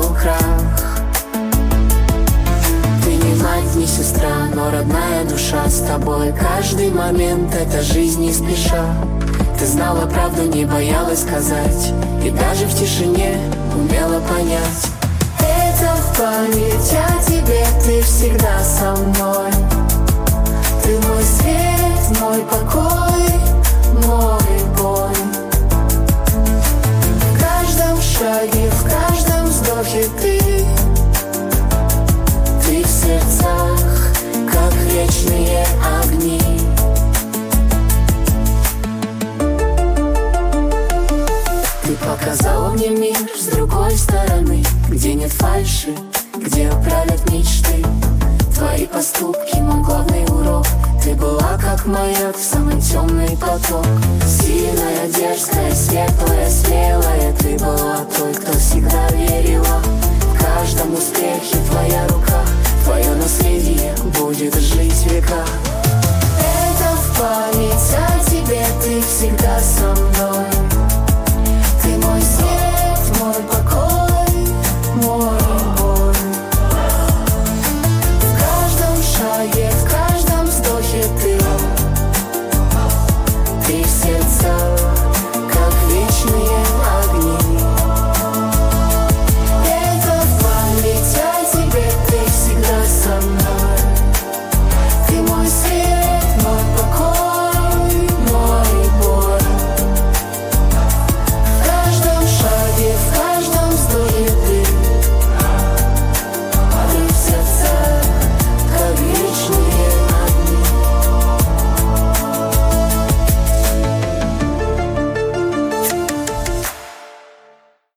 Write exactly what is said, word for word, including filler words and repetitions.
произошел крах. Ты не мать, не сестра, но родная душа. С тобой каждый момент — это жизнь не спеша. Ты знала правду, не боялась сказать, и даже в тишине умела понять. Это в память о тебе, ты всегда со мной. Ты мой свет, мой покой, мой бой. В каждом шаге, в каждом вздохе ты. Ты в сердцах, как вечные огни. Ты показала мне мир с другой стороны, где нет фальши, где правят мечты. Твои поступки — мой главный урок. Ты была как маяк в самый темный поток. Сильная, дерзкая, светлая, смелая. Ты была той, кто всегда верила. В каждом успехе твоя рука, твое наследие будет жить в веках. Это в память о тебе, ты всегда со мной.